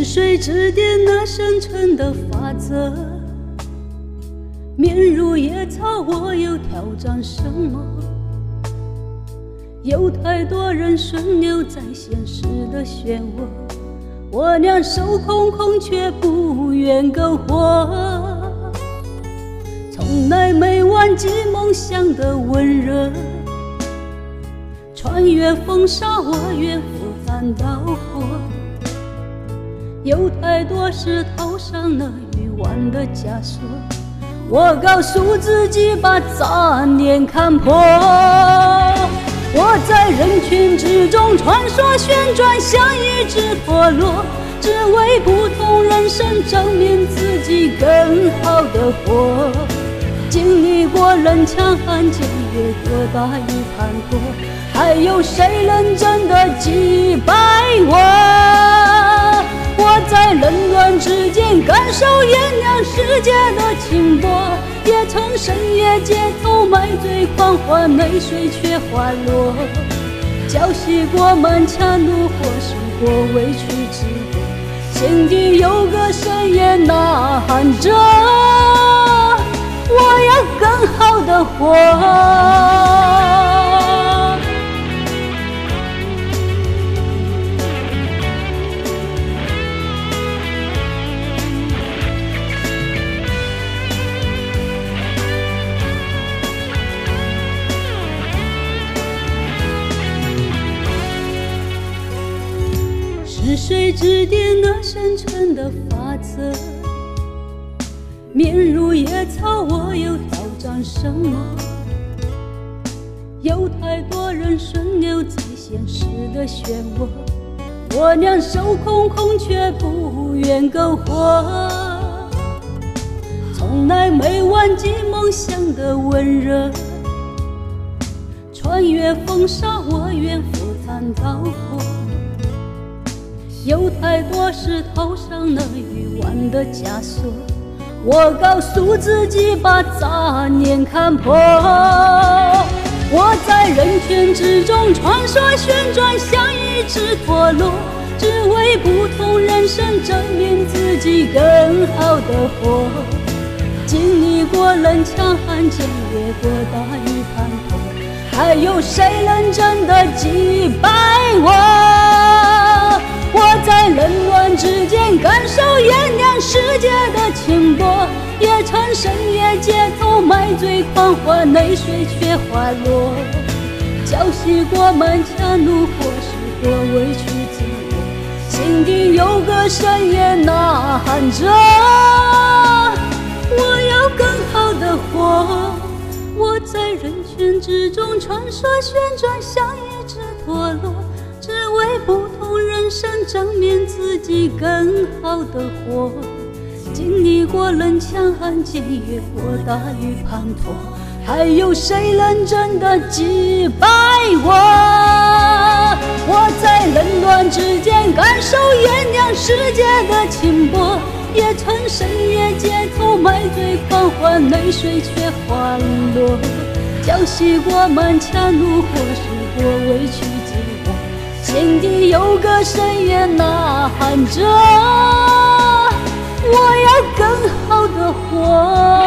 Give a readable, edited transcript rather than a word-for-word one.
谁指点那生存的法则？面如野草，我又挑战什么？有太多人顺流在现实的漩涡，我俩手空空却不愿苟活。从来没忘记梦想的温热，穿越风沙，我愿赴汤蹈火。有太多事套上了欲望的枷锁，我告诉自己把杂念看破。我在人群之中穿梭旋转，像一只陀螺，只为不同人生证明自己更好的活。经历过人强悍，检阅过大雨滂沱，还有谁能真的击败我？我在冷暖之间感受炎凉世界的清波，也曾深夜街头买醉狂欢，泪水却滑落。浇熄过满腔怒火，受过委屈之苦，心底有个声音呐喊着，我要更好的活。是谁指点那生存的法则？面如野草，我又挑战什么？有太多人顺流在现实的漩涡，我俩手空空却不愿苟活。从来没忘记梦想的温热，穿越风沙，我愿赴汤蹈火。有太多事套上了欲望的枷锁，我告诉自己把杂念看破。我在人群之中穿梭旋转，像一只陀螺，只为不同人生证明自己更好的活。经历过冷强悍，检阅过大雨滂沱，还有谁能真的击败我？我在冷暖之间感受炎凉世界的清波，也曾深夜街头买醉狂欢，泪水却滑落。浇熄过满腔怒火，受过委屈之苦，心底有个声音呐喊着，我要更好的活。我在人群之中穿梭旋转，像一只陀螺，只为不同人生证明自己更好的活。经历过冷强悍，检阅过大雨滂沱，还有谁能真的击败我？我在冷暖之间感受炎凉世界的清波，也曾深夜街头买醉狂欢，泪水却滑落。浇熄过满腔怒火，受过委屈之苦，心底有个声音呐喊着，我要更好的活。